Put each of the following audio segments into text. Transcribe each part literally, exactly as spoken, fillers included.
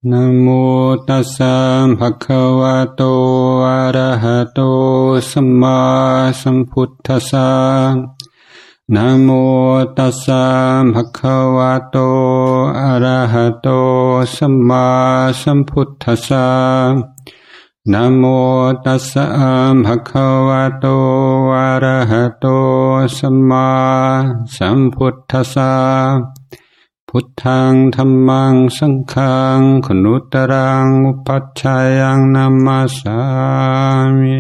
นะโมตัสสะภะคะวะโตอะระหะโตสัมมาสัมพุทธัสสะนะโมตัสสะภะคะวะโตอะระหะโตสัมมาสัมพุทธัสสะนะโมตัสสะภะคะวะโตอะระหะโตสัมมาสัมพุทธัสสะพุทธังธัมมังสังฆังขนุตรังอุปัชฌายังนัมมัสสามิ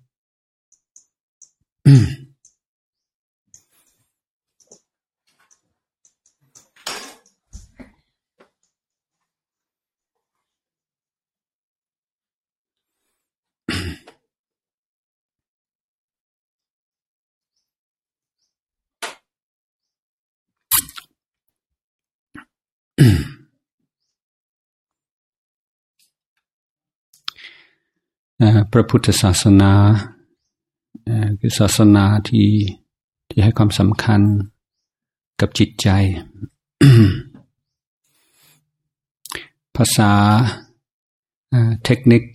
พระพุทธศาสนาคือศาสนาที่ที่ให้ความสำคัญกับจิตใจ ภาษาเทคนิค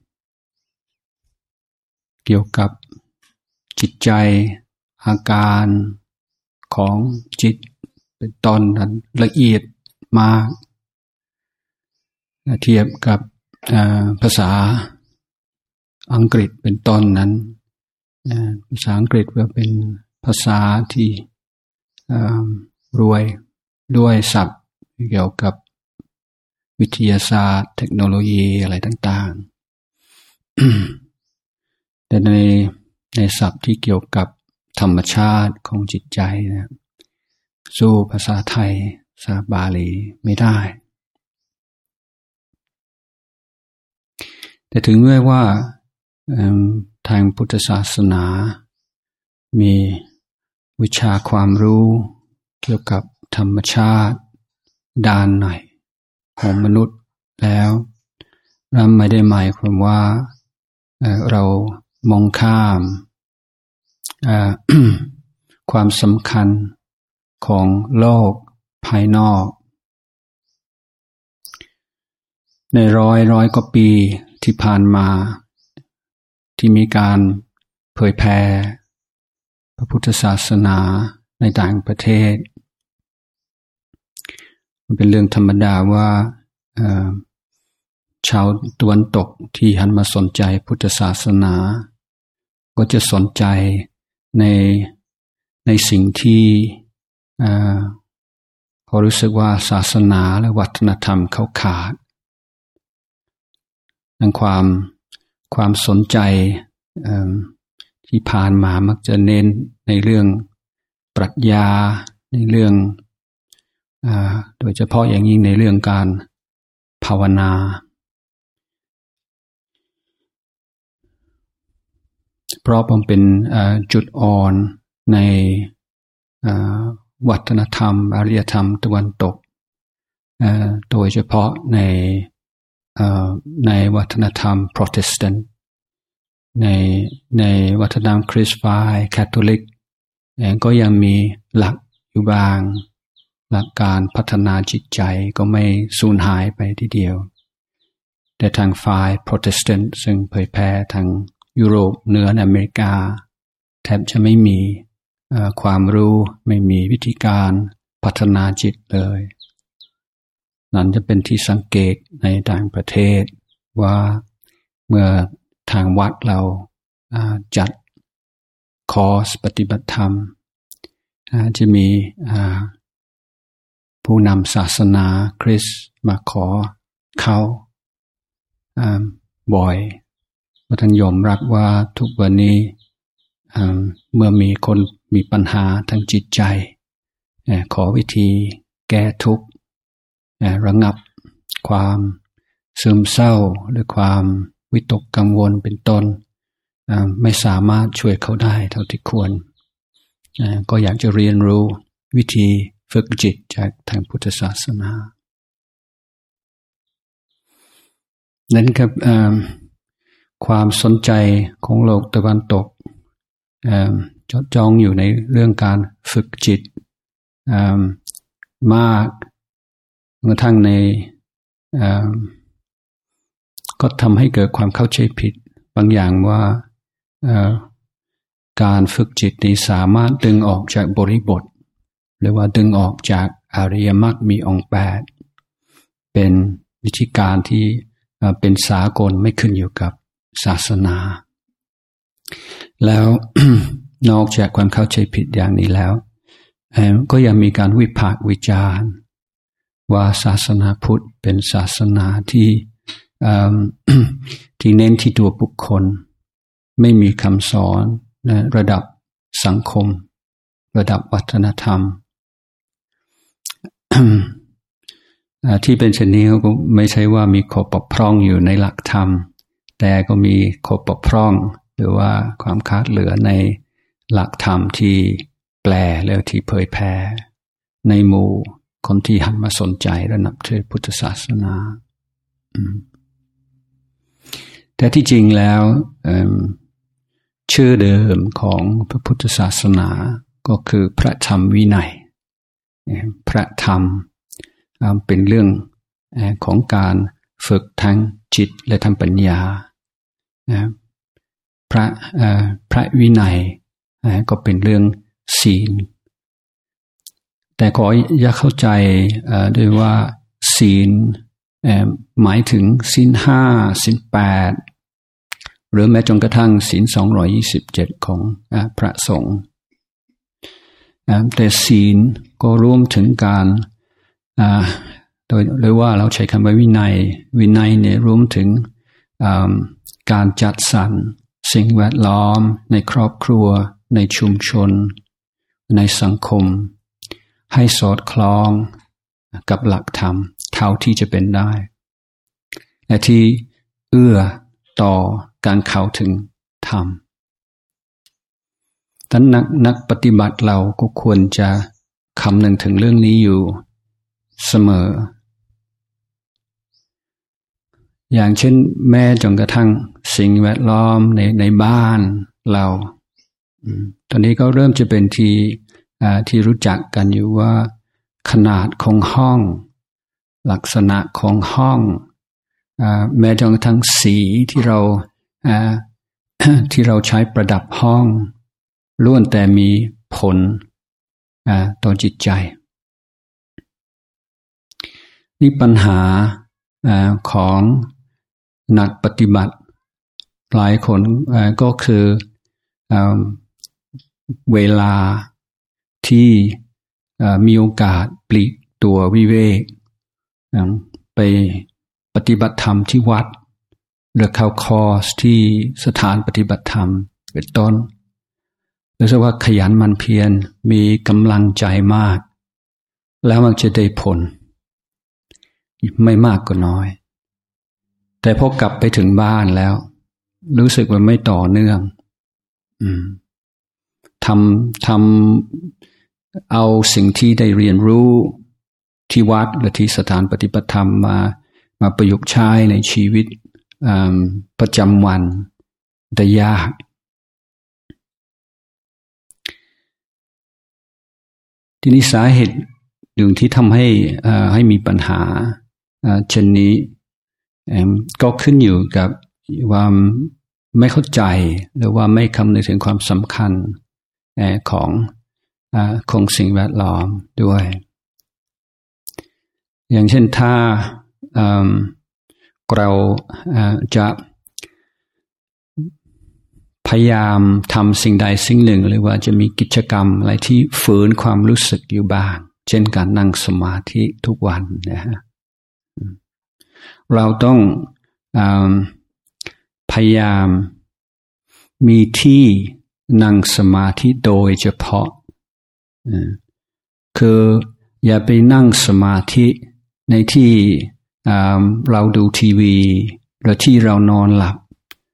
เกี่ยวกับจิตใจอาการของจิตเป็นตอนนั้นละเอียดมากเทียบกับภาษาอังกฤษเป็นต้นนั้นภาษาอังกฤษว่าเป็นภาษาที่รวยด้วยศัพท์เกี่ยวกับวิทยาศาสตร์เทคโนโลยีอะไรต่างๆ แต่ในในศัพท์ที่เกี่ยวกับธรรมชาติของจิตใจนะสู้ภาษาไทยภาษาบาลีไม่ได้แต่ถึงแม้ว่าทางพุทธศาสนามีวิชาความรู้เกี่ยวกับธรรมชาติด้านไหนของมนุษย์แล้วนั่นไม่ได้หมายความว่าเรามองข้าม ความสำคัญของโลกภายนอกในร้อยร้อยกว่าปีที่ผ่านมาที่มีการเผยแพร่พระพุทธศาสนาในต่างประเทศมันเป็นเรื่องธรรมดาว่าชาวตะวันตกที่หันมาสนใจพุทธศาสนาก็จะสนใจในในสิ่งที่เขารู้สึกว่าศาสนาและวัฒนธรรมเขาขาดดังความความสนใจที่ผ่านมามักจะเน้นในเรื่องปรัชญาในเรื่องโดยเฉพาะอย่างยิ่งในเรื่องการภาวนาเพราะมันเป็นจุดอ่อนในวัฒนธรรมอารยธรรมตะวันตกโดยเฉพาะในในวัฒนธรรมโปรเตสแตนต์ในในวัฒนธรรมคริสต์ไฟน์แคทอลิกก็ยังมีหลักอยู่บางหลักการพัฒนาจิตใจก็ไม่สูญหายไปทีเดียวแต่ทางฝ่ายโปรเตสแตนต์ซึ่งเผยแพร่ทางยุโรปเหนืออเมริกาแทบจะไม่มีความรู้ไม่มีวิธีการพัฒนาจิตเลยนั่นจะเป็นที่สังเกตในต่างประเทศว่าเมื่อทางวัดเราจัดคอร์สปฏิบัติธรรมจะมีผู้นำศาสนาคริสต์มาขอเข้าบ่อยว่าท่านยอมรับว่าทุกวันนี้เมื่อมีคนมีปัญหาทางจิตใจขอวิธีแก้ทุกข์ระงับความซึมเศร้าหรือความวิตกกังวลเป็นต้นไม่สามารถช่วยเขาได้เท่าที่ควรก็อยากจะเรียนรู้วิธีฝึกจิตจากทางพุทธศาสนานั้นครับความสนใจของโลกตะวันตกจดจ้องอยู่ในเรื่องการฝึกจิตมากกระทั่งในก็ทำให้เกิดความเข้าใจผิดบางอย่างว่าการฝึกจิตนี้สามารถดึงออกจากบริบทหรือว่าดึงออกจากอริยมรรคมีองค์แปดเป็นวิธีการที่เป็นสากลไม่ขึ้นอยู่กับศาสนาแล้ว นอกจากความเข้าใจผิดอย่างนี้แล้วก็ยังมีการวิพากษ์วิจารณ์ว่าศาสนาพุทธเป็นศาสนาที่ ที่เน้นที่ตัวบุคคลไม่มีคำสอนระดับสังคมระดับวัฒนธรรม ที่เป็นเช่นนี้ก็ไม่ใช่ว่ามีข้อบกพร่องอยู่ในหลักธรรมแต่ก็มีข้อบกพร่องหรือว่าความขาดเหลือในหลักธรรมที่แปลแล้วที่เผยแพร่ในหมู่คนที่หันมาสนใจและนับถือพุทธศาสนาแต่ที่จริงแล้วชื่อเดิมของพระพุทธศาสนาก็คือพระธรรมวินัยพระธรรมเป็นเรื่องของการฝึกทั้งจิตและทั้งปัญญาพระพระวินัยก็เป็นเรื่องศีลแต่ขออย่าเข้าใจด้วยว่าศีลหมายถึงศีลห้าศีลแปดหรือแม้จนกระทั่งศีลสองร้อยยี่สิบเจ็ดของพระสงฆ์แต่ศีลก็รวมถึงการโดยหรือว่าเราใช้คำว่าวินัยวินัยเนี่ยรวมถึงการจัดสรรสิ่งแวดล้อมในครอบครัวในชุมชนในสังคมให้สอดคล้องกับหลักธรรมเท่าที่จะเป็นได้และที่เอื้อต่อการเข้าถึงธรรมดังนั้นนักนักปฏิบัติเราก็ควรจะคำนึงถึงเรื่องนี้อยู่เสมออย่างเช่นแม้จนกระทั่งสิ่งแวดล้อมในในบ้านเราตอนนี้ก็เริ่มจะเป็นที่ที่รู้จักกันอยู่ว่าขนาดของห้องลักษณะของห้องแม้จนกระทั่งสีที่เราที่เราใช้ประดับห้องล้วนแต่มีผลต่อจิตใจนี่ปัญหาของนักปฏิบัติหลายคนก็คือเวลาที่มีโอกาสปลีกตัววิเวกไปปฏิบัติธรรมที่วัดหรือเข้าคอร์สที่สถานปฏิบัติธรรมเป็นต้นหรือว่าขยันหมั่นเพียรมีกำลังใจมากแล้วมันจะได้ผลไม่มากก็น้อยแต่พอกลับไปถึงบ้านแล้วรู้สึกว่าไม่ต่อเนื่องอืมทำทำเอาสิ่งที่ได้เรียนรู้ที่วัดหรือที่สถานปฏิบัติธรรมมามาประยุกต์ใช้ในชีวิตประจำวันได้ยากทีนี้สาเหตุหนึ่งที่ทำให้ให้มีปัญหาเช่นนี้ก็ขึ้นอยู่กับว่าไม่เข้าใจหรือว่าไม่คำนึงถึงความสำคัญของของสิ่งแวดล้อมด้วยอย่างเช่นถ้าเราจะพยายามทำสิ่งใดสิ่งหนึ่งหรือว่าจะมีกิจกรรมอะไรที่ฝืนความรู้สึกอยู่บ้างเช่นการนั่งสมาธิทุกวันนะฮะเราต้องพยายามมีที่นั่งสมาธิโดยเฉพาะคืออย่าไปนั่งสมาธิในที่เราดูทีวีหรือที่เรานอนหลับ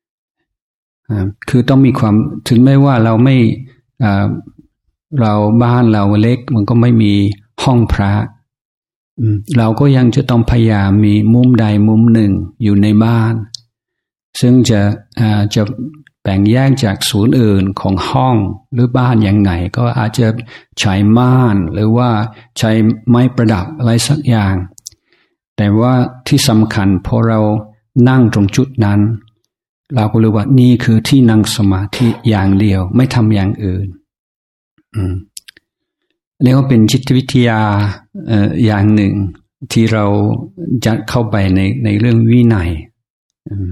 คือต้องมีความถึงแม้ว่าเราไม่เราบ้านเราเล็กมันก็ไม่มีห้องพระเราก็ยังจะต้องพยายามมีมุมใดมุมหนึ่งอยู่ในบ้านซึ่งจะจะแบ่งแยกจากศูนย์อื่นของห้องหรือบ้านยังไงก็อาจจะใช้ม่านหรือว่าใช้ไม้ประดับอะไรสักอย่างแต่ว่าที่สำคัญพอเรานั่งตรงจุดนั้นเราก็รู้ว่านี่คือที่นั่งสมาธิอย่างเดียวไม่ทำอย่างอื่นอืมเรียกว่าเป็นจิตวิทยาเอ่ออย่างหนึ่งที่เราจะเข้าไปในในเรื่องวินัยอืม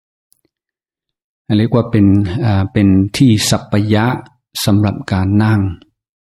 เรียกว่าเป็นอ่าเป็นที่สัปปยะสำหรับการนั่ง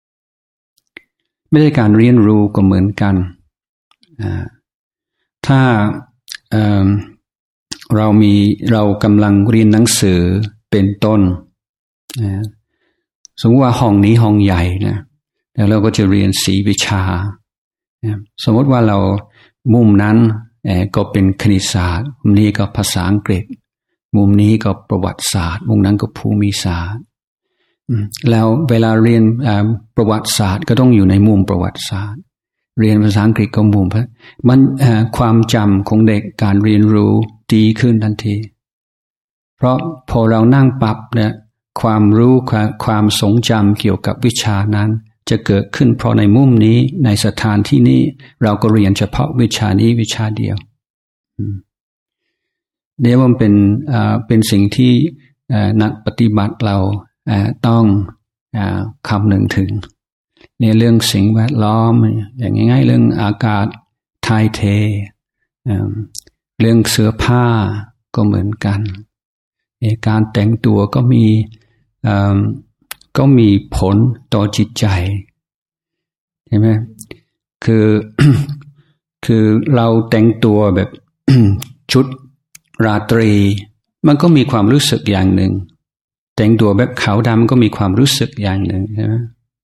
ไม่ได้การเรียนรู้ก็เหมือนกันอ่าถ้าเอ่อเรามีเรากำลังเรียนหนังสือเป็นต้นนะสมมติว่าห้องนี้ห้องใหญ่นะแล้วเราก็จะเรียนสี่วิชานะสมมติว่าเรามุมนั้นก็เป็นคณิตศาสตร์มุมนี้ก็ภาษาอังกฤษมุมนี้ก็ประวัติศาสตร์มุมนั้นก็ภูมิศาสตร์แล้วเวลาเรียนประวัติศาสตร์ก็ต้องอยู่ในมุมประวัติศาสตร์เรียนภาษาอังกฤษก็มุมมันความจำของเด็กการเรียนรู้ดีขึ้นทันทีเพราะพอเรานั่งปรับเนี่ยความรู้ความทรงจำเกี่ยวกับวิชานั้นจะเกิดขึ้นเพราะในมุมนี้ในสถานที่นี้เราก็เรียนเฉพาะวิชานี้วิชาเดียวเดี๋ยวมันเป็นอ่าเป็นสิ่งที่นักปฏิบัติเราต้องคำนึงถึงในเรื่องสิ่งแวดล้อมอย่างง่ายๆเรื่องอากาศถ่ายเทเรื่องเสื้อผ้าก็เหมือนกันการแต่งตัวก็มีก็มีผลต่อจิตใจใช่ไหมคือ คือเราแต่งตัวแบบ ชุดราตรีมันก็มีความรู้สึกอย่างหนึ่งแต่งตัวแบบขาวดำก็มีความรู้สึกอย่างหนึ่งใช่ไหม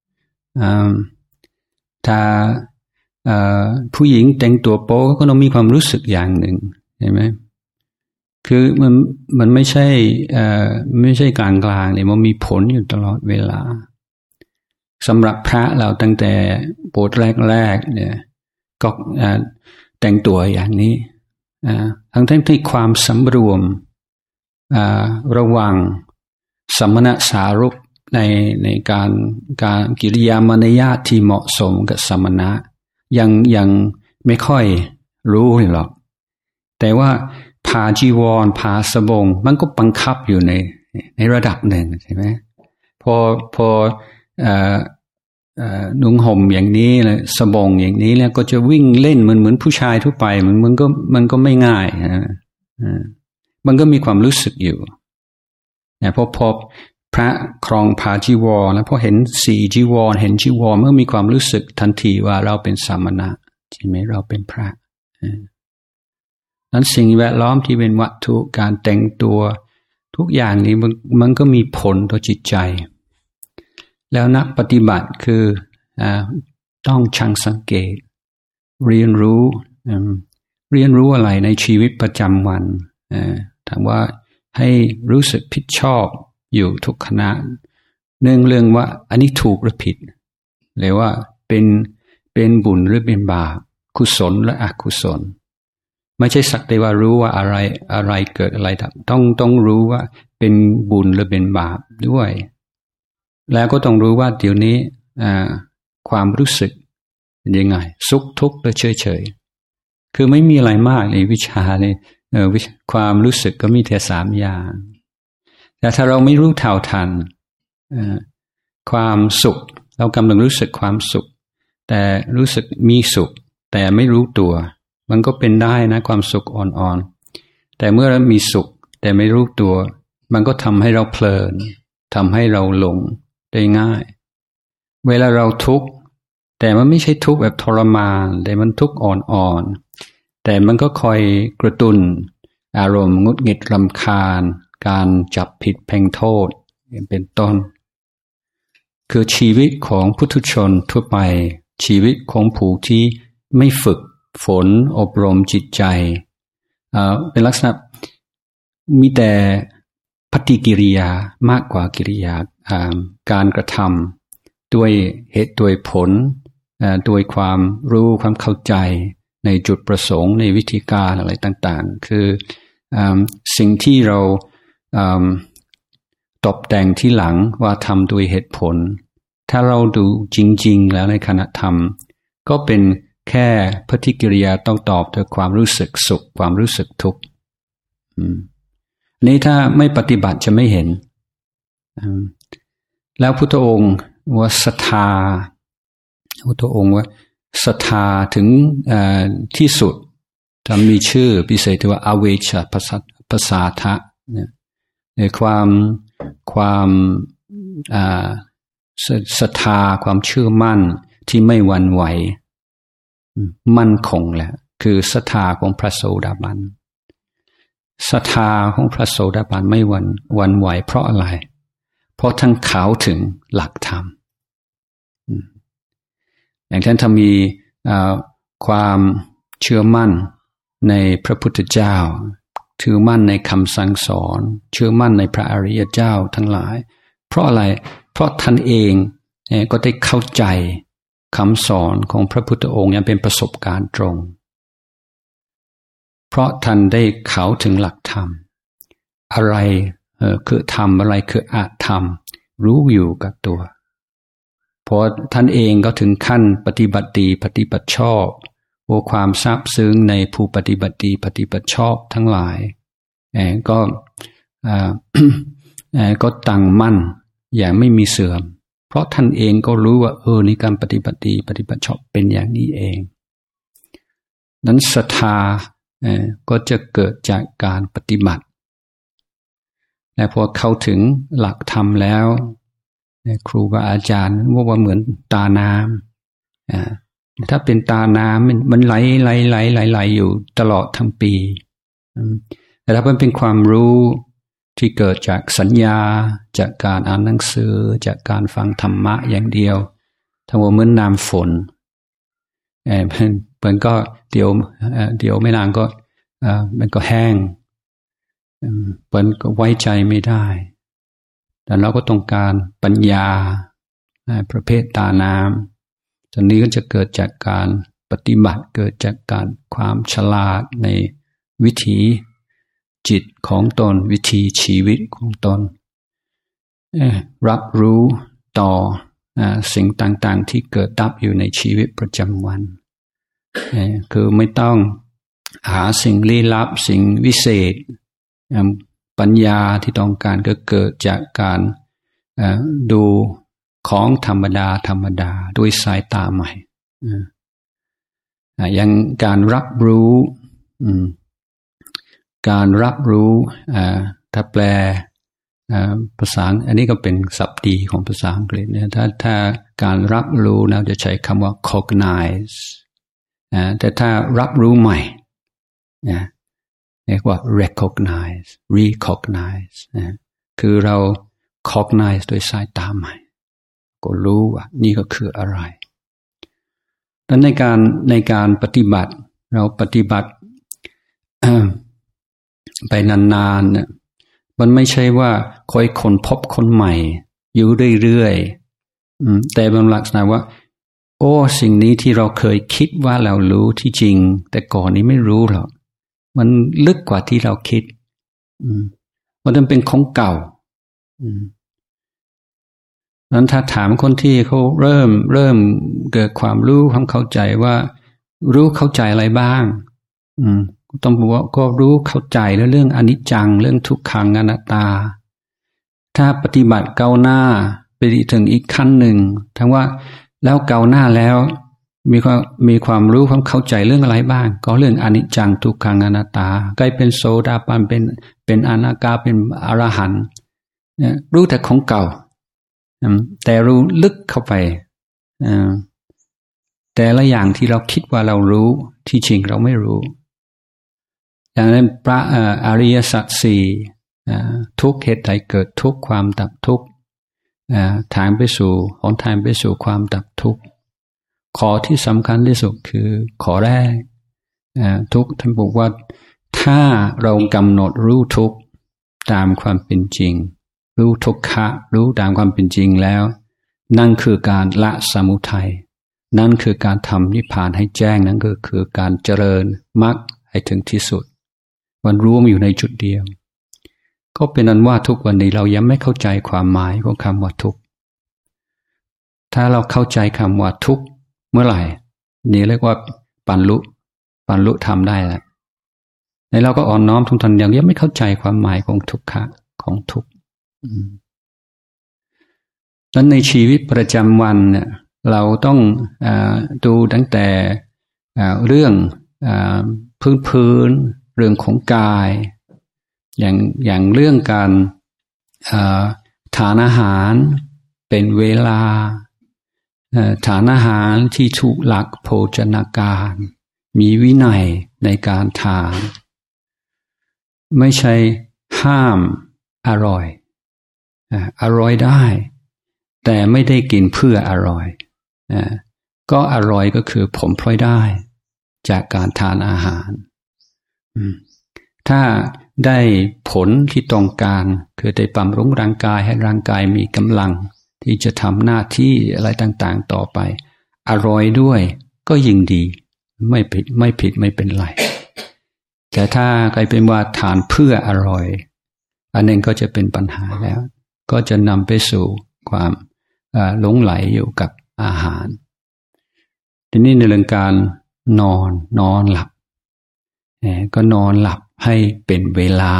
ถ้าผู้หญิงแต่งตัวโป๊ก็ต้องมีความรู้สึกอย่างหนึ่งใช่ไหมคือมันมันไม่ใช่ไม่ใช่กลางกลางเนี่ยมันมีผลอยู่ตลอดเวลาสำหรับพระเราตั้งแต่โบสถ์แรกๆเนี่ยก็แต่งตัวอย่างนี้ทั้งทั้งที่ความสำรวมระวังสมณสารุปในในการการกิริยามารยาทที่เหมาะสมกับสมณะยังยังไม่ค่อยรู้หรอกแต่ว่าผ้าจีวรผ้าสบงมันก็บังคับอยู่ในในระดับหนึ่งใช่ไหมพอพอเอ่อเอ่อนุ่งห่มอย่างนี้เลยสบงอย่างนี้แล้วก็จะวิ่งเล่นเหมือนเหมือนผู้ชายทั่วไปมันมันก็มันก็ไม่ง่ายนะมันก็มีความรู้สึกอยู่แต่พอพอพระครองผ้าจีวรแล้วพอเห็นสีจีวรเห็นจีวรเมื่อมีความรู้สึกทันทีว่าเราเป็นสามณะใช่ไหมเราเป็นพระนั้นสิ่งแวดล้อมที่เป็นวัตถุการแต่งตัวทุกอย่างนี้มันมันก็มีผลต่อจิตใจแล้วนักปฏิบัติคืออ่าต้องช่างสังเกตเรียนรู้เรียนรู้อะไรในชีวิตประจำวันถามว่าให้รู้สึกผิดชอบอยู่ทุกขณะเนื่องเรื่องว่าอันนี้ถูกหรือผิดหรือว่าเป็นเป็นบุญหรือเป็นบาปกุศลและอกุศลไม่ใช่สักแต่ว่ารู้ว่าอะไรอะไรเกิดอะไรต้องต้องรู้ว่าเป็นบุญหรือเป็นบาปด้วยแล้วก็ต้องรู้ว่าเดี๋ยวนี้ความรู้สึกเป็นยังไงสุขทุกข์หรือเฉยเฉยคือไม่มีอะไรมากในวิชาในความรู้สึกก็มีแค่สามอย่างแต่ถ้าเราไม่รู้เท่าทันความสุขเรากำลังรู้สึกความสุขแต่รู้สึกมีสุขแต่ไม่รู้ตัวมันก็เป็นได้นะความสุขอ่อนๆแต่เมื่อเรามีสุขแต่ไม่รู้ตัวมันก็ทำให้เราเพลินทำให้เราหลงได้ง่ายเวลาเราทุกข์แต่มันไม่ใช่ทุกข์แบบทรมานแต่มันทุกข์อ่อนๆแต่มันก็คอยกระตุ้นอารมณ์งุดหงิดรำคาญการจับผิดเพ่งโทษเป็นต้นคือชีวิตของพุถุชนทั่วไปชีวิตของผู้ที่ไม่ฝึกฝนอบรมจิตใจเป็นลักษณะมีแต่ปฏิกิริยามากกว่ากิริยาการกระทำด้วยเหตุด้วยผลด้วยความรู้ความเข้าใจในจุดประสงค์ในวิธีการอะไรต่างๆคือสิ่งที่เราตกแต่งที่หลังว่าทำด้วยเหตุผลถ้าเราดูจริงๆแล้วในขณะทำก็เป็นแค่ปฏิกิริยาต้องตอบด้วยความรู้สึกสุขความรู้สึกทุกข์นี้ถ้าไม่ปฏิบัติจะไม่เห็นแล้วพุทธองค์ว่าศรัทธาพุทธองค์ว่าศรัทธาถึงที่สุดถ้ามีชื่อพิเศษที่ว่าอเวชภาษาทะในความความศรัทธาความเชื่อมั่นที่ไม่หวั่นไหวมั่นคงแหละคือศรัทธาของพระโสดาบันศรัทธาของพระโสดาบันไม่หวั่นหวั่นไหวเพราะอะไรเพราะท่านเข้าถึงหลักธรรมอย่างท่านถ้ามีความเชื่อมั่นในพระพุทธเจ้าเชื่อมั่นในคำสั่งสอนเชื่อมั่นในพระอริยเจ้าทั้งหลายเพราะอะไรเพราะท่านเองก็ได้เข้าใจคำสอนของพระพุทธองค์ยังเป็นประสบการณ์ตรงเพราะท่านได้เข้าถึงหลักธรรมอะไรเอ่อคือธรรมอะไรคืออธรรมรู้อยู่กับตัวเพราะท่านเองก็ถึงขั้นปฏิบัติดีปฏิบัติชอบโอ้ความซาบซึ้งในผู้ปฏิบัติดีปฏิบัติชอบทั้งหลายเอ่อก็เอ่อเอ่อก็ตั้งมั่นอย่างไม่มีเสื่อมเพราะท่านเองก็รู้ว่าเออในการปฏิบัติดีปฏิบัติชอบเป็นอย่างนี้เองนั้นศรัทธาเอ่อก็จะเกิดจากการปฏิบัติและพอเข้าถึงหลักธรรมแล้วครูบาอาจารย์ว่าว่าเหมือนตาน้ำอ่าถ้าเป็นตาน้ำมันมันไหลไหลไหลไหลไหลอยู่ตลอดทั้งปีแต่ถ้ามันเป็นความรู้ที่เกิดจากสัญญาจากการอ่านหนังสือจากการฟังธรรมะอย่างเดียวทั้งหมดเหมือนน้ำฝนเออมันก็เดี๋ยวเดี๋ยวไม่นานก็อ่ามันก็แห้งมันก็ไว้ใจไม่ได้แต่เราก็ต้องการปัญญาประเภทตาน้ำตอนนี้ก็จะเกิดจากการปฏิบัติเกิดจากการความฉลาดในวิถีจิตของตนวิถีชีวิตของตนรับรู้ต่อสิ่งต่างๆที่เกิดดับอยู่ในชีวิตประจำวันคือไม่ต้องหาสิ่งลี้ลับสิ่งวิเศษปัญญาที่ต้องการก็เกิดจากการดูของธรรมดาธรรมดาด้วยสายตาใหม่อย่างการรับรู้การรับรู้ถ้าแปลภาษาอันนี้ก็เป็นศัพท์ดีของภาษาอังกฤษเนี่ยถ้าถ้าการรับรู้เราจะใช้คำว่า cognize แต่ถ้ารับรู้ใหม่เรียกว่า recognize recognize คือเรา cognize โดยสายตาใหม่ก็รู้ว่านี่ก็คืออะไรดังนั้นในการในการปฏิบัติเราปฏิบัติไปนานๆเนี่ยมันไม่ใช่ว่าคอยคนพบคนใหม่อยู่เรื่อยๆแต่เป็นลักษณะว่าโอ้สิ่งนี้ที่เราเคยคิดว่าเรารู้ที่จริงแต่ก่อนนี้ไม่รู้หรอกมันลึกกว่าที่เราคิดมันเป็นของเก่านั้นถ้าถามคนที่เขาเริ่มเริ่มเกิดความรู้ความเข้าใจว่ารู้เข้าใจอะไรบ้างอืมต้องบอกว่าก็รู้เข้าใจแล้วเรื่องอนิจจังเรื่องทุกขังอนัตตาถ้าปฏิบัติก้าวหน้าไปถึงอีกขั้นหนึ่งทั้งว่าแล้วก้าวหน้าแล้วมีความมีความรู้ความเข้าใจเรื่องอะไรบ้างก็เรื่องอนิจจังทุกขังอนัตตาใกล้เป็นโสดาบันเป็นเป็นอนาคาเป็นอรหันต์เนี่ยรู้แต่ของเก่าแต่รู้ลึกเข้าไปแต่ละอย่างที่เราคิดว่าเรารู้ที่จริงเราไม่รู้อย่างนั้นพระอริยสัจสี่ทุกเหตุใดเกิดทุกความดับทุกทางไปสู่หนทางไปสู่ความดับทุกขอที่สำคัญที่สุดคือขอแรกทุกท่านบอกว่าถ้าเรากำหนดรู้ทุกตามความเป็นจริงรู้ทุกขะรู้ตามความเป็นจริงแล้วนั่นคือการละสมุทัยนั่นคือการทำนิพพานให้แจ้งนั่นก็คือการเจริญมรรคให้ถึงที่สุดมันรวมอยู่ในจุดเดียวก็เป็นนั้นว่าทุกวันนี้เรายังไม่เข้าใจความหมายของคำว่าทุกถ้าเราเข้าใจคำว่าทุกเมื่อไหร่นี่เรียกว่าบรรลุบรรลุธรรมได้แล้วในในเราก็อ่อนน้อมทุกท่านอย่างเดียวไม่เข้าใจความหมายของทุกขะของทุกข์ดังนั้นในชีวิตประจำวันเนี่ยเราต้องอดูตั้งแต่เรื่องพื้นพื้นเรื่องของกายอย่างอย่างเรื่องการทานอาหารเป็นเวลาทานอาหารที่ถูกหลักโภชนาการมีวินัยในการทานไม่ใช่ห้ามอร่อยอร่อยได้แต่ไม่ได้กินเพื่ออร่อยก็อร่อยก็คือผลพลอยได้จากการทานอาหารถ้าได้ผลที่ต้องการคือได้บำรุงร่างกายให้ร่างกายมีกำลังที่จะทำหน้าที่อะไรต่างๆต่อไปอร่อยด้วยก็ยิ่งดีไม่ผิดไม่ผิดไม่เป็นไรแต่ถ้าใครเป็นว่าทานเพื่ออร่อยอันนั้นก็จะเป็นปัญหาแล้วก็จะนำไปสู่ความหลงไหลอยู่กับอาหารทีนี้ในเรื่องการนอนนอนหลับก็นอนหลับให้เป็นเวลา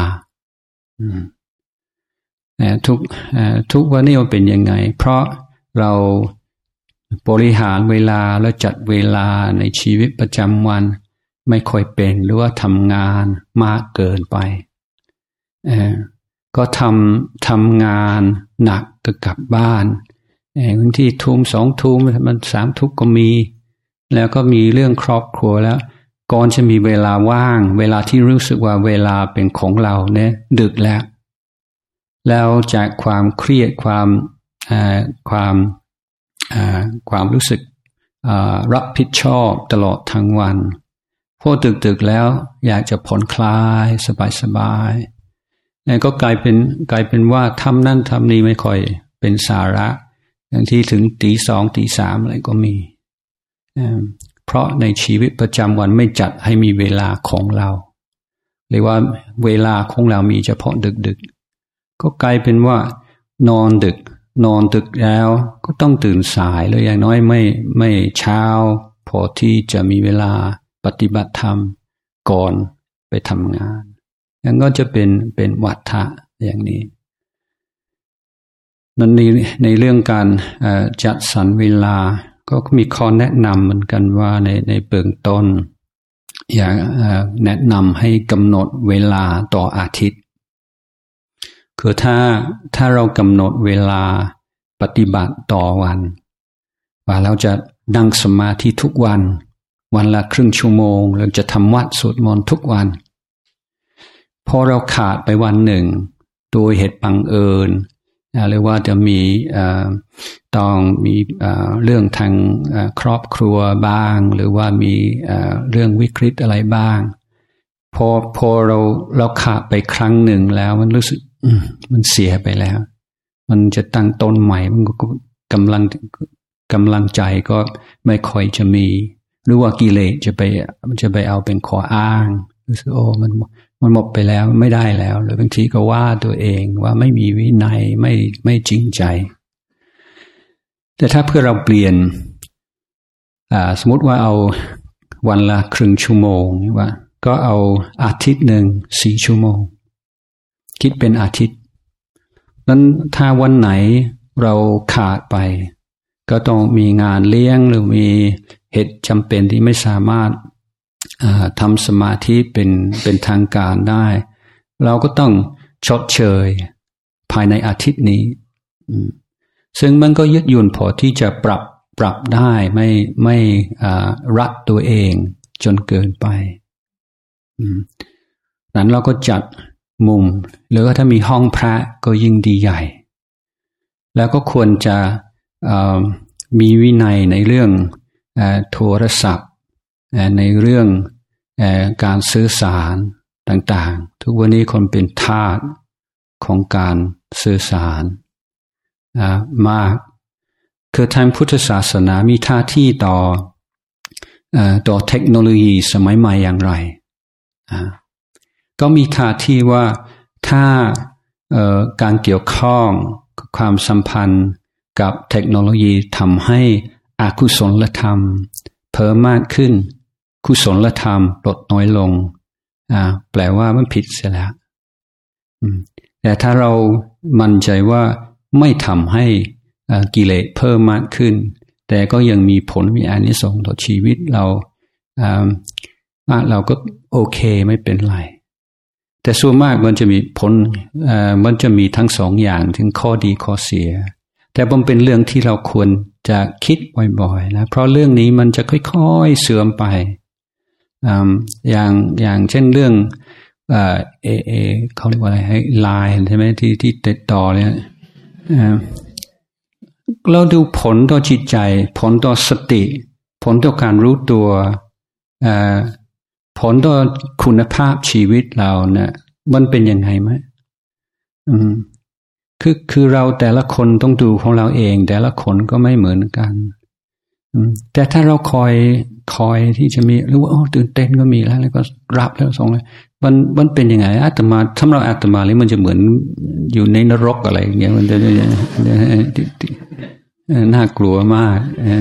ทุกทุกวันนี้มันเป็นยังไงเพราะเราบริหารเวลาและจัดเวลาในชีวิตประจำวันไม่ค่อยเป็นหรือว่าทำงานมากเกินไปก็ทำทำงานหนักก็กลับบ้านบางทีทุ่มสองทุ่มมันสามทุ่มก็มีแล้วก็มีเรื่องครอบครัวแล้วก่อนจะมีเวลาว่างเวลาที่รู้สึกว่าเวลาเป็นของเราเนี่ยดึกแล้วแล้วจากความเครียดความความความรู้สึกรับผิดชอบตลอดทั้งวันพอดึกๆแล้วอยากจะผ่อนคลายสบายๆแล้วก็กลายเป็นกลายเป็นว่าทำนั่นทำนี่ไม่ค่อยเป็นสาระอย่างที่ถึงตีสองตีสามอะไรก็มีเพราะในชีวิตประจำวันไม่จัดให้มีเวลาของเราเรียกว่าเวลาของเรามีเฉพาะดึกๆก็กลายเป็นว่านอนดึกนอนดึกแล้วก็ต้องตื่นสายเลยอย่างน้อยไม่ไม่เช้าพอที่จะมีเวลาปฏิบัติธรรมก่อนไปทำงานงั้นก็จะเป็นเป็นวัฏฏะอย่างนี้นั้นในในเรื่องการจัดสรรเวลาก็มีข้อแนะนำเหมือนกันว่าในในเบื้องต้นอยากแนะนำให้กำหนดเวลาต่ออาทิตย์คือถ้าถ้าเรากำหนดเวลาปฏิบัติต่อวันว่าเราจะนั่งสมาธิทุกวันวันละครึ่งชั่วโมงเราจะทำวัดสวดมนต์ทุกวันพอเราขาดไปวันหนึ่งโดยเหตุบังเอิญหรือว่าจะมีต้องมีเรื่องทางครอบครัวบ้างหรือว่ามีเรื่องวิกฤตอะไรบ้างพอพอเราเราขาดไปครั้งหนึ่งแล้วมันรู้สึกมันเสียไปแล้วมันจะตั้งต้นใหม่มันก็กำลังกำลังใจก็ไม่ค่อยจะมีหรือว่ากิเลสจะไปมันจะไปเอาเป็นข้ออ้างรู้สึกโอ้มันมันหมดไปแล้วไม่ได้แล้วหรือบางทีก็ว่าตัวเองว่าไม่มีวินัยไม่ไม่จริงใจแต่ถ้าเพื่อเราเปลี่ยนอ่าสมมติว่าเอาวันละครึ่งชั่วโมงว่าก็เอาอาทิตย์หนึ่งสี่ชั่วโมงคิดเป็นอาทิตย์นั้นถ้าวันไหนเราขาดไปก็ต้องมีงานเลี้ยงหรือมีเหตุจำเป็นที่ไม่สามารถทำสมาธิเป็นเป็นทางการได้เราก็ต้องชดเชยภายในอาทิตย์นี้ซึ่งมันก็ยืดหยุ่นพอที่จะปรับปรับได้ไม่ไม่รัดตัวเองจนเกินไปนั้นเราก็จัดมุมหรือว่าถ้ามีห้องพระก็ยิ่งดีใหญ่แล้วก็ควรจะมีวินัยในเรื่องโทรศัพท์ในเรื่องการสื่อสารต่างๆทุกวันนี้คนเป็นทาสของการสื่อสารมากคือทางพุทธศาสนามีท่าที่ต่อต่อเทคโนโลยีสมัยใหม่อย่างไรก็มีท่าที่ว่าถ้าการเกี่ยวข้องความสัมพันธ์กับเทคโนโลยีทำให้อกุศลธรรมเพิ่มมากขึ้นกุศลธรรมลดน้อยลงอ่าแปลว่ามันผิดเสียแล้วแต่ถ้าเรามั่นใจว่าไม่ทำให้กิเลสเพิ่มมากขึ้นแต่ก็ยังมีผลมีอานิสงส์ต่อชีวิตเราอ่าเราก็โอเคไม่เป็นไรแต่ส่วนมากมันจะมีผลอ่ามันจะมีทั้งสองอย่างถึงข้อดีข้อเสียแต่มันเป็นเรื่องที่เราควรจะคิดบ่อยๆนะเพราะเรื่องนี้มันจะค่อยๆเสื่อมไปอ่าอย่างอย่างเช่นเรื่องอ่าเอเอเขาเรียกว่าอะไรให้ไลน์ใช่ไหมที่ที่ติดต่อเนี่ยอ่าเราดูผลต่อจิตใจผลต่อสติผลต่อการรู้ตัวอ่าผลต่อคุณภาพชีวิตเราเนี่ยมันเป็นยังไงไหมอืมคือคือเราแต่ละคนต้องดูของเราเองแต่ละคนก็ไม่เหมือนกันอืมแต่ถ้าเราคอยคอยที่จะมีรู้ว่าโอ้ตื่นเต้นก็มีแล้วแล้วก็รับแล้วส่งเลยมันมันเป็นยังไงอาตมาถ้าเราอาตมาเลยมันจะเหมือนอยู่ในนรกอะไรอย่างเงี้ยมันจะน่ากลัวมาก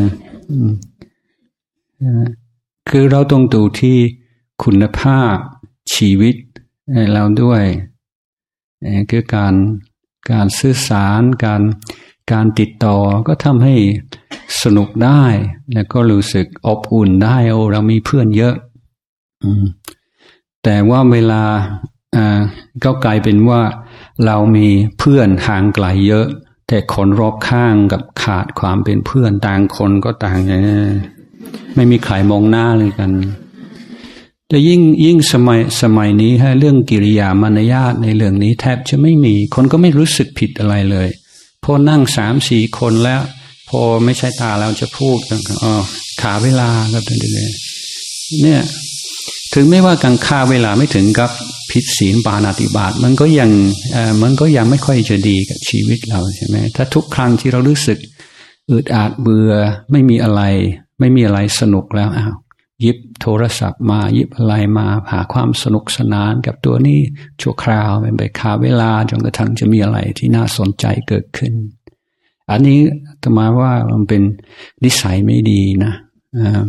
คือเราต้องดูที่คุณภาพชีวิตเราด้วยคือการการสื่อสารการการติดต่อก็ทำให้สนุกได้แล้วก็รู้สึกอบอุ่นได้โอ้เรามีเพื่อนเยอะแต่ว่าเวลาอ่าก็กลายเป็นว่าเรามีเพื่อนห่างไกลเยอะแต่คนรอบข้างกับขาดความเป็นเพื่อนต่างคนก็ต่างอย่างนี้ไม่มีใครมองหน้าเลยกันแต่ยิ่งยิ่งสมัยสมัยนี้ฮะเรื่องกิริยามารยาทในเรื่องนี้แทบจะไม่มีคนก็ไม่รู้สึกผิดอะไรเลยพอนั่งสามสี่คนแล้วพอไม่ใช่ตาเราจะพูดกันอ๋อขาเวลาครับท่านเดชเนี่ยถึงไม่ว่าการฆ่าเวลาไม่ถึงกับผิดศีลปาณาติบาตมันก็ยังเอ่อมันก็ยังไม่ค่อยจะดีกับชีวิตเราใช่ไหมถ้าทุกครั้งที่เรารู้สึกอึดอัดเบื่อไม่มีอะไรไม่มีอะไรสนุกแล้วอ้าวหยิบโทรศัพท์มาหยิบอะไรมาหาความสนุกสนานกับตัวนี้ชั่วคราวเป็นไปฆ่าเวลาจนกระทั่งจะมีอะไรที่น่าสนใจเกิดขึ้นอันนี้อาตมาว่ามันเป็นนิสัยไม่ดีนะอ่า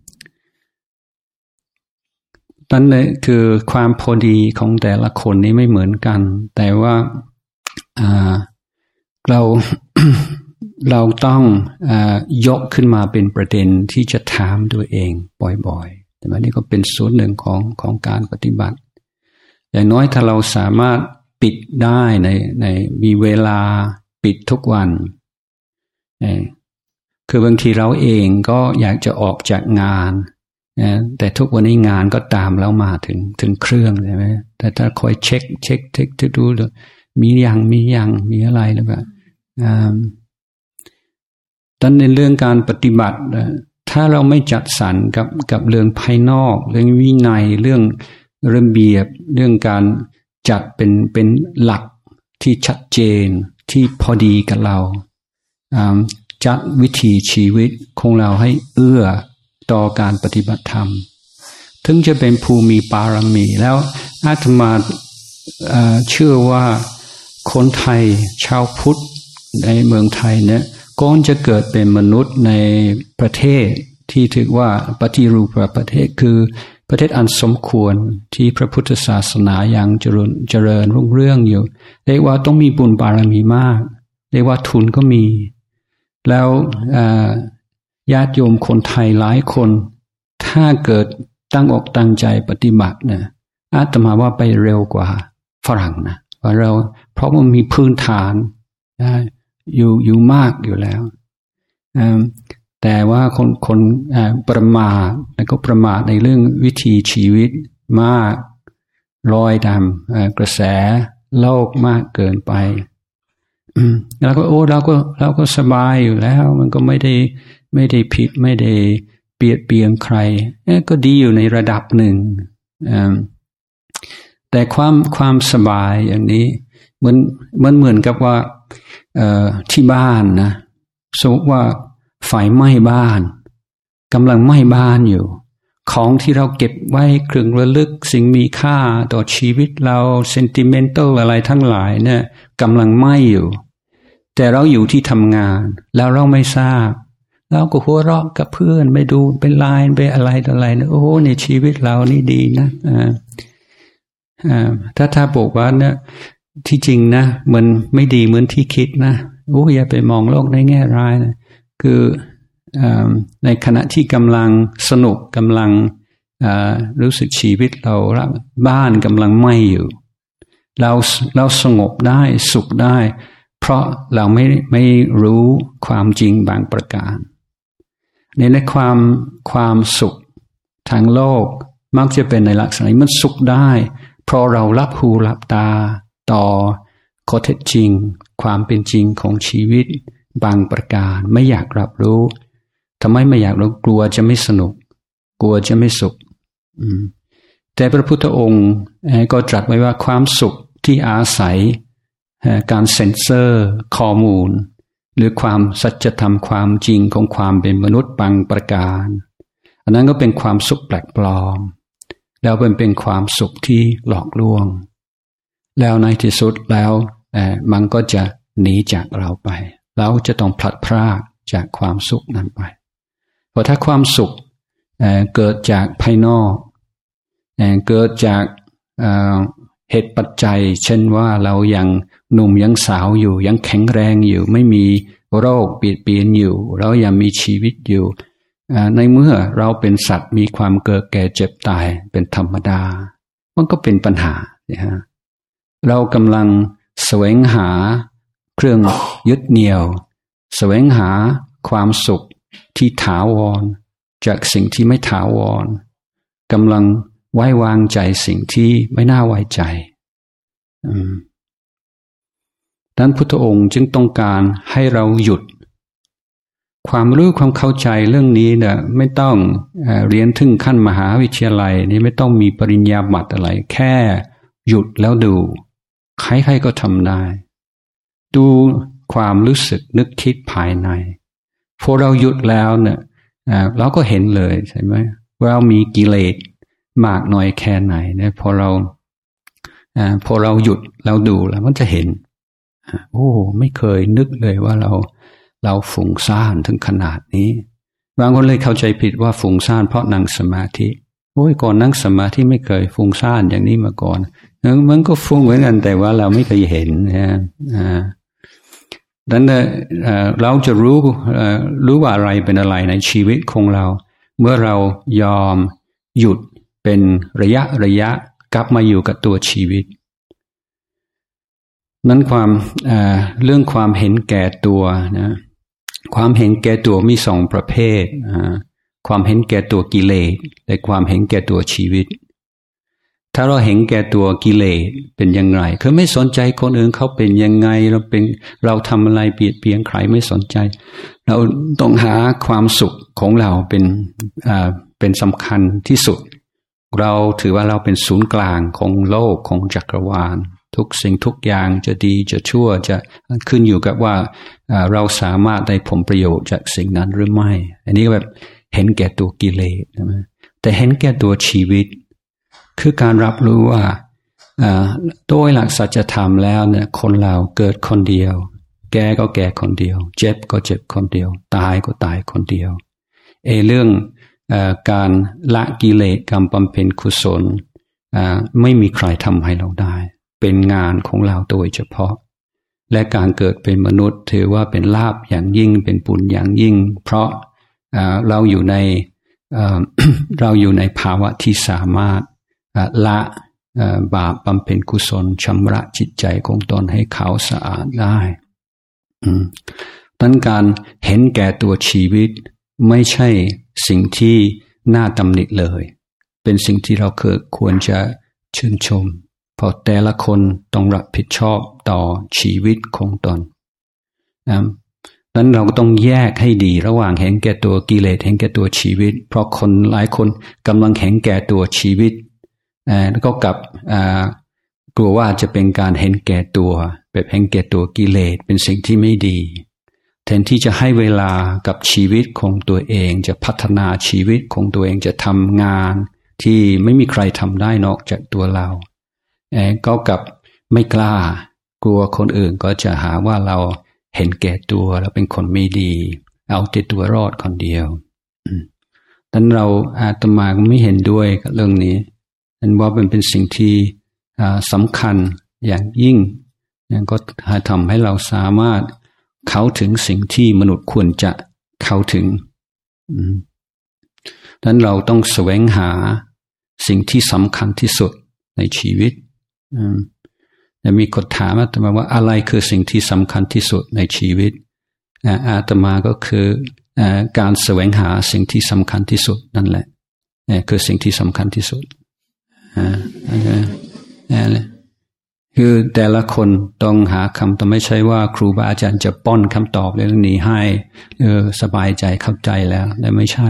นั่นเลยคือความพอดีของแต่ละคนนี้ไม่เหมือนกันแต่ว่าอ่าเรา เราต้องอ่ายกขึ้นมาเป็นประเด็นที่จะถามตัวเองบ่อยๆแต่ว่านี่ก็เป็นส่วนหนึ่งของของการปฏิบัติอย่างน้อยถ้าเราสามารถปิดได้ในในมีเวลาปิดทุกวันคือบางทีเราเองก็อยากจะออกจากงานนะแต่ทุกวันนี้งานก็ตามแล้วมาถึงถึงเครื่องใช่ไหมแต่ถ้าคอยเช็คเช็คเช็คดูมียังมียังมีอะไรหรือเปล่าดังนั้นในเรื่องการปฏิบัติถ้าเราไม่จัดสรรกับกับเรื่องภายนอกเรื่องวินัยเรื่องระเบียบเรื่องการจัดเป็นเป็นหลักที่ชัดเจนที่พอดีกับเราจัดวิถีชีวิตของเราให้เอื้อต่อการปฏิบัติธรรมถึงจะเป็นภูมิปารมีแล้วอาตมาเชื่อว่าคนไทยชาวพุทธในเมืองไทยเนี่ยก่อนจะเกิดเป็นมนุษย์ในประเทศที่ถือว่าปฏิรูปประเทศคือประเทศอันสมควรที่พระพุทธศาสนายังเจริญเจริญรุ่งเรืองอยู่เรียกว่าต้องมีบุญบารมีมากเรียกว่าทุนก็มีแล้วญาติโยมคนไทยหลายคนถ้าเกิดตั้งอกตั้งใจปฏิบัติเนี่ยอาตมาว่าไปเร็วกว่าฝรั่งนะว่าเราเพราะมันมีพื้นฐานอยู่อยู่มากอยู่แล้วแต่ว่าคนคนประมาทแล้วก็ประมาทในเรื่องวิถีชีวิตมากลอยตามกระแสโลกมากเกินไปแล้วก็โอ้เราก็เราก็สบายอยู่แล้วมันก็ไม่ได้ไม่ได้ผิดไม่ได้เบียดเบียนใครก็ดีอยู่ในระดับหนึ่งแต่ความความสบายอย่างนี้มันมันเหมือนกับว่าที่บ้านนะสมมติว่าไฟไหม้บ้านกำลังไหม้บ้านอยู่ของที่เราเก็บไว้เครื่องระลึกสิ่งมีค่าต่อชีวิตเราเซนติเมนตัลอะไรทั้งหลายเนี่ยกำลังไหม้อยู่แต่เราอยู่ที่ทำงานแล้วเราไม่ทราบเราก็หัวเราะกับเพื่อนไปดูไปไลน์ไปอะไรต่ออะไรนะโอ้โหในชีวิตเรานี่ดีนะอ่าถ้าถ้าบอกว่าเนี่ยที่จริงนะมันไม่ดีเหมือนที่คิดนะโอ้อย่าไปมองโลกในแง่ร้ายนะคือในขณะที่กำลังสนุกกำลังรู้สึกชีวิตเราบ้านกำลังไหม้อยู่เราเราสงบได้สุขได้เพราะเราไม่ไม่รู้ความจริงบางประการในในความความสุขทางโลกมักจะเป็นในลักษณะมันสุขได้เพราะเรารับหูรับตาต่อข้อเท็จจริงความเป็นจริงของชีวิตบางประการไม่อยากรับรู้ทำไมไม่อยากรู้กลัวจะไม่สนุกกลัวจะไม่สุขแต่พระพุทธองค์ก็ตรัสไว้ว่าความสุขที่อาศัยการเซ็นเซอร์ข้อมูลหรือความสัจธรรมความจริงของความเป็นมนุษย์บางประการอันนั้นก็เป็นความสุขแปลกปลอมแล้วเป็นเป็นความสุขที่หลอกลวงแล้วในที่สุดแล้วมันก็จะหนีจากเราไปเราจะต้องพลัดพรากจากความสุขนั้นไปเพราะถ้าความสุขเอ่อเกิดจากภายนอกเอ่อเกิดจากเอ่อเหตุปัจจัยเช่นว่าเรายังหนุ่มยังสาวอยู่ยังแข็งแรงอยู่ไม่มีโรคเบียดเบียนอยู่เรายังมีชีวิตอยู่ในเมื่อเราเป็นสัตว์มีความเกิดแก่เจ็บตายเป็นธรรมดามันก็เป็นปัญหานะฮะเรากำลังแสวงหาเครื่องยึดเหนี่ยวแสวงหาความสุขที่ถาวรจากสิ่งที่ไม่ถาวรกำลังไว้วางใจสิ่งที่ไม่น่าไว้ใจดังนั้นพุทธองค์จึงต้องการให้เราหยุดความรู้ความเข้าใจเรื่องนี้เนี่ยไม่ต้องเอ่อเรียนถึงขั้นมหาวิทยาลัยนี่ไม่ต้องมีปริญญาบัตรอะไรแค่หยุดแล้วดูใครๆก็ทำได้ดูความรู้สึกนึกคิดภายในพอเราหยุดแล้วเนี่ยเราก็เห็นเลยใช่ไหมว่าเรามีกิเลสมากน้อยแค่ไหนเนี่ยพอเราพอเราหยุดแล้วดูแล้วมันจะเห็นโอ้ไม่เคยนึกเลยว่าเราเราฟุ้งซ่านถึงขนาดนี้บางคนเลยเข้าใจผิดว่าฟุ้งซ่านเพราะนั่งสมาธิโอ้ยก่อนนั่งสมาธิไม่เคยฟุ้งซ่านอย่างนี้มาก่อนมันก็ฟุ้งเหมือนกันแต่ว่าเราไม่เคยเห็นนะอ่าดังนั้นเราจะรู้รู้ว่าอะไรเป็นอะไรในชีวิตของเราเมื่อเรายอมหยุดเป็นระยะระยะกลับมาอยู่กับตัวชีวิตนั้นความเรื่องความเห็นแก่ตัวนะความเห็นแก่ตัวมีสองประเภทความเห็นแก่ตัวกิเลสและความเห็นแก่ตัวชีวิตถ้าเราเห็นแก่ตัวกิเลสเป็นยังไงคือไม่สนใจคนอื่นเขาเป็นยังไงเราเป็นเราทำอะไรเบียดเบียนใครไม่สนใจเราต้องหาความสุขของเราเป็นอ่าเป็นสำคัญที่สุดเราถือว่าเราเป็นศูนย์กลางของโลกของจักรวาลทุกสิ่งทุกอย่างจะดีจะชั่วจะขึ้นอยู่กับว่าเราสามารถได้ผลประโยชน์จากสิ่งนั้นหรือไม่อันนี้ก็แบบเห็นแก่ตัวกิเลสใช่ไหมแต่เห็นแก่ตัวชีวิตคือการรับรู้ว่าโดยหลักสัจธรรมแล้วเนี่ยคนเราเกิดคนเดียวแก่ก็แก่คนเดียวเจ็บก็เจ็บคนเดียวตายก็ตายคนเดียวเอเรื่องเอ่อการละกิเลสการบำเพ็ญกุศลไม่มีใครทำให้เราได้เป็นงานของเราโดยเฉพาะและการเกิดเป็นมนุษย์ถือว่าเป็นลาภอย่างยิ่งเป็นบุญอย่างยิ่งเพราะเราอยู่ในเราอยู่ในภาวะที่สามารถละบาปบำเพ็ญกุศลชำระจิตใจของตนให้ขาวสะอาดได้ดังนั้นการเห็นแก่ตัวชีวิตไม่ใช่สิ่งที่น่าตำหนิเลยเป็นสิ่งที่เราควรจะชื่นชมเพราะแต่ละคนต้องรับผิดชอบต่อชีวิตของตนนะดังนั้นเราก็ต้องแยกให้ดีระหว่างเห็นแก่ตัวกิเลสเห็นแก่ตัวชีวิตเพราะคนหลายคนกำลังเห็นแก่ตัวชีวิตแล้วก็กลับกลัวว่าจะเป็นการเห็นแก่ตัวแบบเห็นแก่ตัวกิเลสเป็นสิ่งที่ไม่ดีแทนที่จะให้เวลากับชีวิตของตัวเองจะพัฒนาชีวิตของตัวเองจะทำงานที่ไม่มีใครทำได้นอกจากตัวเราก็กลับไม่กล้ากลัวคนอื่นก็จะหาว่าเราเห็นแก่ตัวแล้วเป็นคนไม่ดีเอาแต่ตัวรอดคนเดียวดังนั้นเราอาตมาไม่เห็นด้วยกับเรื่องนี้นั่นว่าเป็นเป็นสิ่งที่สำคัญอย่างยิ่งก็ทำให้เราสามารถเข้าถึงสิ่งที่มนุษย์ควรจะเข้าถึงดังนั้นเราต้องแสวงหาสิ่งที่สำคัญที่สุดในชีวิตแต่มีคนถามอาตมาว่าอะไรคือสิ่งที่สำคัญที่สุดในชีวิตอาตมาก็คือการแสวงหาสิ่งที่สำคัญที่สุดนั่นแหละนี่คือสิ่งที่สำคัญที่สุดคือแต่ละคนต้องหาคำต้องไม่ใช่ว่าครูบาอาจารย์จะป้อนคำตอบเรื่องนี้ให้เออสบายใจเข้าใจแล้วแต่ไม่ใช่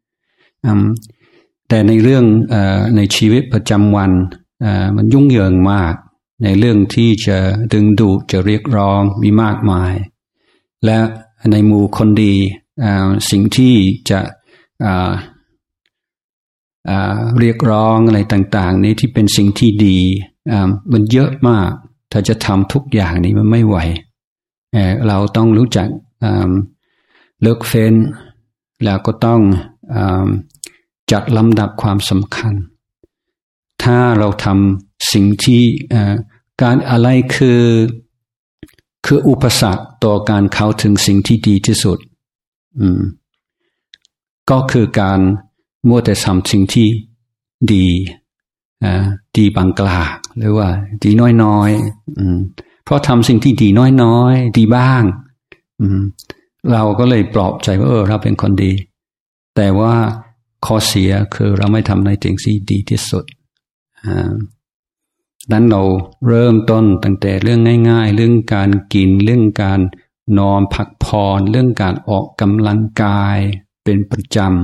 แต่ในเรื่องในชีวิตประจำวันมันยุ่งเหยิงมากในเรื่องที่จะดึงดูดจะเรียกร้องมีมากมายและในหมู่คนดีสิ่งที่จะเรียกร้องอะไรต่างๆนี้ที่เป็นสิ่งที่ดีมันเยอะมากถ้าจะทำทุกอย่างนี้มันไม่ไหวเราต้องรู้จักเลิกเฟ้นแล้วก็ต้องจัดลำดับความสำคัญถ้าเราทำสิ่งที่การอะไรคือคืออุปสรรคต่อการเข้าถึงสิ่งที่ดีที่สุดก็คือการมัวแต่ทำสิ่งที่ดีดีบางกลางหรือว่าดีน้อยๆเพราะทำสิ่งที่ดีน้อยๆดีบ้างเราก็เลยปลอบใจว่าเออเราเป็นคนดีแต่ว่าข้อเสียคือเราไม่ทำในสิ่งที่ดีที่สุดดังนั้นเราเริ่มต้นตั้งแต่เรื่องง่ายๆเรื่องการกินเรื่องการนอนพักผ่อนเรื่องการออกกำลังกายเป็นประจำ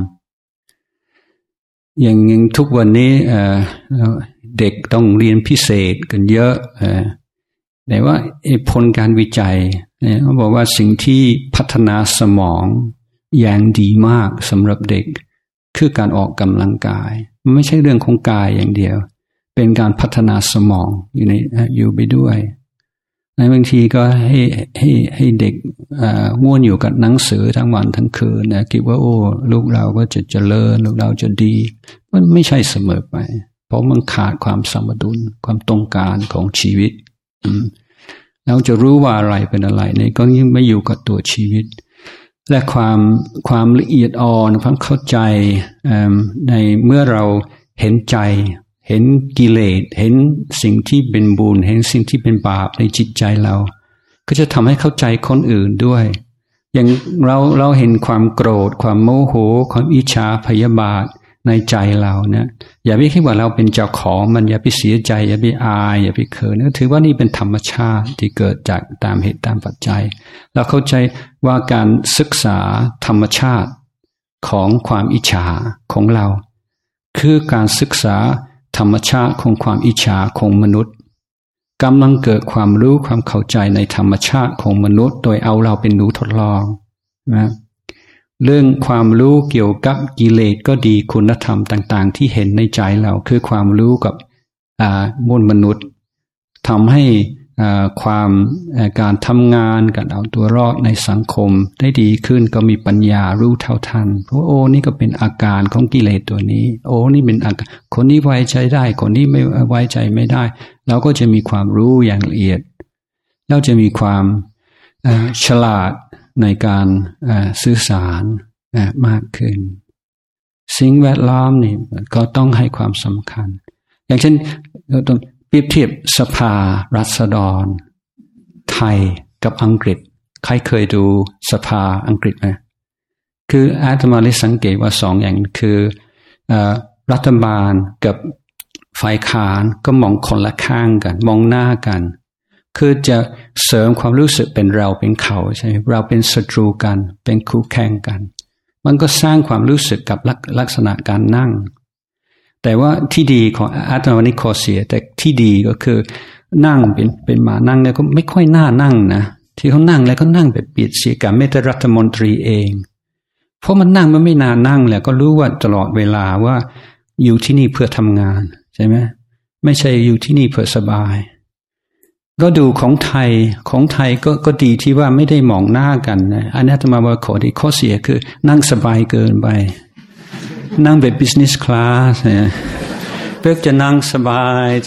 อย่างอย่างทุกวันนี้เด็กต้องเรียนพิเศษกันเยอะแต่ว่าผลการวิจัยเขาบอกว่าสิ่งที่พัฒนาสมองอย่างดีมากสำหรับเด็กคือการออกกำลังกายไม่ใช่เรื่องของกายอย่างเดียวเป็นการพัฒนาสมองอยู่ในอยู่ไปด้วยในบางทีก็ให้ให้ให้เด็กง่วนอยู่กับหนังสือทั้งวันทั้งคืนนะคิดว่าโอ้ลูกเราก็จะเจริญลูกเราจะดีมันไม่ใช่เสมอไปเพราะมันขาดความสมดุลความต้องการของชีวิตเราจะรู้ว่าอะไรเป็นอะไรเนี่ยก็ยิ่งไม่อยู่กับตัวชีวิตและความความละเอียดอ่อนความเข้าใจในเมื่อเราเห็นใจเห็นกิเลสเห็นสิ่งที่เป็นบุญเห็นสิ่งที่เป็นบาปในจิตใจเราก็จะทำให้เข้าใจคนอื่นด้วยอย่างเราเราเห็นความโกรธความโมโหความอิจฉาพยาบาทในใจเราเนี่ยอย่าไปคิดว่าเราเป็นเจ้าของมันอย่าไปเสียใจอย่าไปอายอย่าไปเขินก็ถือว่านี่เป็นธรรมชาติที่เกิดจากตามเหตุตามปัจจัยเราเข้าใจว่าการศึกษาธรรมชาติของความอิจฉาของเราคือการศึกษาธรรมชาติของความอิจฉาของมนุษย์กำลังเกิดความรู้ความเข้าใจในธรรมชาติของมนุษย์โดยเอาเราเป็นหนูทดลองนะเรื่องความรู้เกี่ยวกับกิเลสก็ดีคุณธรรมต่างๆที่เห็นในใจเราคือความรู้กับมวลมนุษย์ทำให้ความการทำงานการเอาตัวรอดในสังคมได้ดีขึ้นก็มีปัญญารู้เท่าทันเพราะโอ้นี่ก็เป็นอาการของกิเลสตัวนี้โอ้นี่เป็นอาการคนนี้ไว้ใจได้คนนี้ไม่ไว้ใจไม่ได้เราก็จะมีความรู้อย่างละเอียดเราจะมีความฉลาดในการสื่อสารมากขึ้นสิ่งแวดล้อมนี่ก็ต้องให้ความสำคัญอย่างเช่นเราต้องเปรียบเทียบสภารัษฎรไทยกับอังกฤษใครเคยดูสภาอังกฤษไหมคืออาตมาได้สังเกตว่าสองอย่างคือรัฐบาลกับฝ่ายค้านก็มองคนละข้างกันมองหน้ากันคือจะเสริมความรู้สึกเป็นเราเป็นเขาใช่ไหมเราเป็นศัตรูกันเป็นคู่แข่งกันมันก็สร้างความรู้สึกกับลักษณะการนั่งแต่ว่าที่ดีของอาตมานี่ข้อเสียแต่ที่ดีก็คือนั่งเป็นเป็นมานั่งเนี่ยก็ไม่ค่อยน่านั่งนะที่เขานั่งแล้วก็นั่งแบบเปียกเสียกันไม่แต่รัฐมนตรีเองเพราะมันนั่งมันไม่น่านั่งแหละก็รู้ว่าตลอดเวลาว่าอยู่ที่นี่เพื่อทำงานใช่ไหมไม่ใช่อยู่ที่นี่เพื่อสบายก็ดูของไทยของไทยก็ก็ดีที่ว่าไม่ได้มองหน้ากันนะอันนี้อาตมาว่าข้อดีข้อเสียคือนั่งสบายเกินไปนั่งแบบ business class เนี่ยเพื่อจะนั่งสบายจะ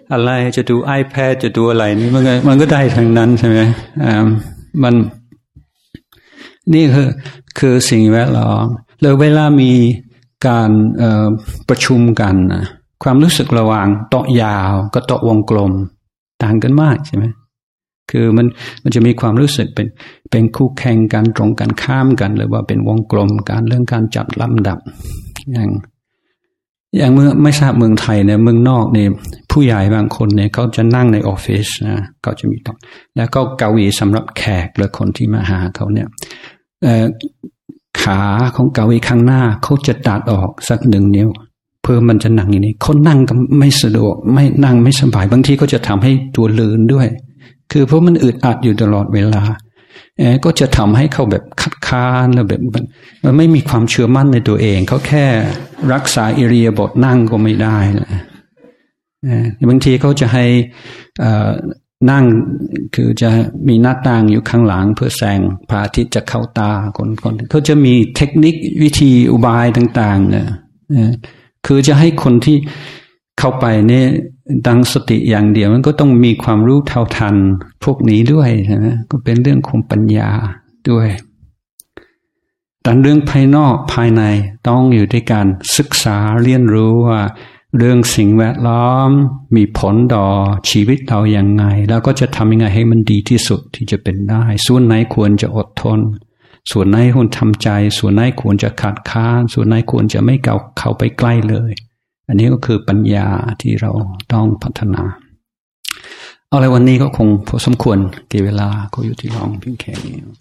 อะไรจะดู iPad จะดูอะไรนี่มันก็มันก็ได้ทั้งนั้นใช่ไหมอ่ามันนี่คือคือสิ่งแวดล้อมแล้วเวลามีการเอ่อประชุมกันนะความรู้สึกระหว่างโต๊ะยาวกับโต๊ะวงกลมต่างกันมากใช่ไหมคือมันมันจะมีความรู้สึกเป็นเป็นคู่แข่งกันตรงกันข้ามกันหรือว่าเป็นวงกลมการเรื่องการจัดลำดับอย่างอย่างเมื่อไม่ทราบเมืองไทยเนี่ยเมืองนอกเนี่ยผู้ใหญ่บางคนเนี่ยเขาจะนั่งในออฟฟิศนะเขาจะมีโต๊ะแล้วก็เก้าอี้สำหรับแขกหรือคนที่มาหาเขาเนี่ยเอ่อขาของเก้าอี้ข้างหน้าเขาจะตัดออกสักหนึ่งนิ้วเพื่อมันจะนั่งอย่างนี้คนนั่งก็ไม่สะดวกไม่นั่งไม่สบายบางทีก็จะทำให้ตัวลื่นด้วยคือเพราะมันอึดอัดอยู่ตลอดเวลาเออก็จะทำให้เขาแบบคัดค้านแล้วแบบมันมันไม่มีความเชื่อมั่นในตัวเองเขาแค่รักษาอิริยาบถนั่งก็ไม่ได้นะเออบางทีเขาจะให้อ่านั่งคือจะมีหน้าต่างอยู่ข้างหลังเพื่อแสงพระอาทิตย์จะเข้าตาคนคนเขาจะมีเทคนิควิธีอุบายต่างๆเนี่ยคือจะให้คนที่เข้าไปเนี่ยตั้งสติอย่างเดียวมันก็ต้องมีความรู้เท่าทันพวกนี้ด้วยใช่ไหมก็เป็นเรื่องของปัญญาด้วยแต่เรื่องภายนอกภายในต้องอยู่ด้วยการศึกษาเรียนรู้ว่าเรื่องสิ่งแวดล้อมมีผลต่อชีวิตเราอย่างไงแล้วก็จะทำยังไงให้มันดีที่สุดที่จะเป็นได้ส่วนไหนควรจะอดทนส่วนไหนควรทำใจส่วนไหนควรจะขัดค้านส่วนไหนควรจะไม่เข้าเข้าไปใกล้เลยอันนี้ก็คือปัญญาที่เราต้องพัฒนาเอาละวันนี้ก็คงพอสมควรเกี่ยวเวลาก็อยู่ที่ลองเพียงแค่นี้